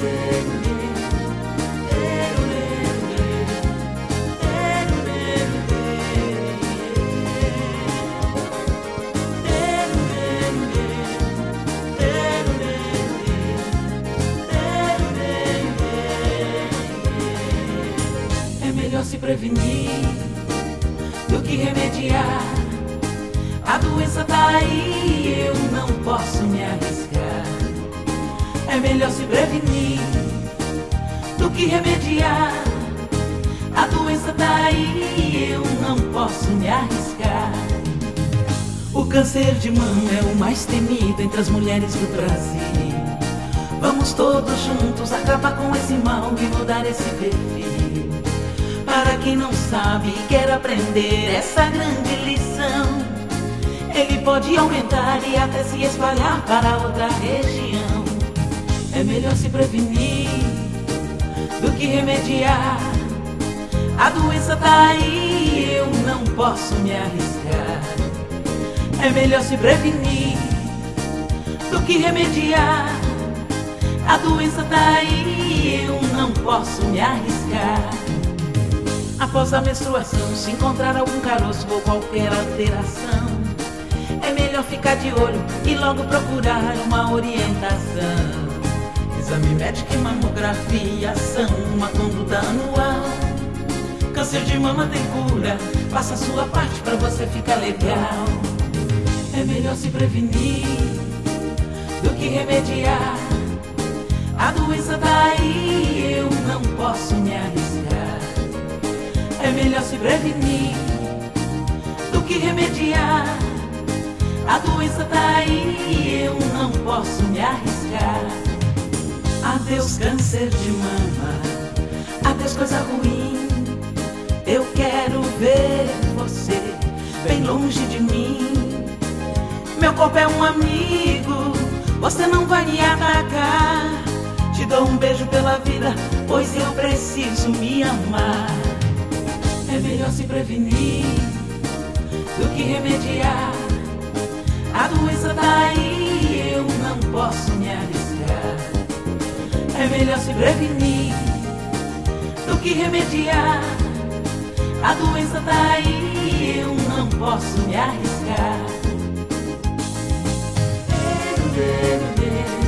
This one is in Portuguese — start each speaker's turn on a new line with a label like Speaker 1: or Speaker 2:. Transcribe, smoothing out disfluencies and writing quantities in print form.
Speaker 1: É melhor se prevenir do que remediar. A doença tá aí, eu não posso me arriscar. É melhor se prevenir do que remediar. A doença tá aí, eu não posso me arriscar. O câncer de mama é o mais temido entre as mulheres do Brasil. Vamos todos juntos acabar com esse mal e mudar esse perfil. Para quem não sabe e quer aprender essa grande lição, ele pode aumentar e até se espalhar para outra região. É melhor se prevenir do que remediar. A doença tá aí, eu não posso me arriscar. É melhor se prevenir do que remediar. A doença tá aí, eu não posso me arriscar. Após a menstruação, se encontrar algum caroço ou qualquer alteração, é melhor ficar de olho e logo procurar uma orientação. Exame médico e mamografia são uma conduta anual. Câncer de mama tem cura, faça a sua parte pra você ficar legal. É melhor se prevenir do que remediar. A doença tá aí, eu não posso me arriscar. É melhor se prevenir do que remediar. A doença tá aí, eu não posso me arriscar. Adeus câncer de mama, adeus coisa ruim. Eu quero ver você bem longe de mim. Meu corpo é um amigo, você não vai me atacar. Te dou um beijo pela vida, pois eu preciso me amar. É melhor se prevenir do que remediar. A doença tá aí, eu não posso me arriscar. É melhor se prevenir do que remediar. A doença tá aí, eu não posso me arriscar.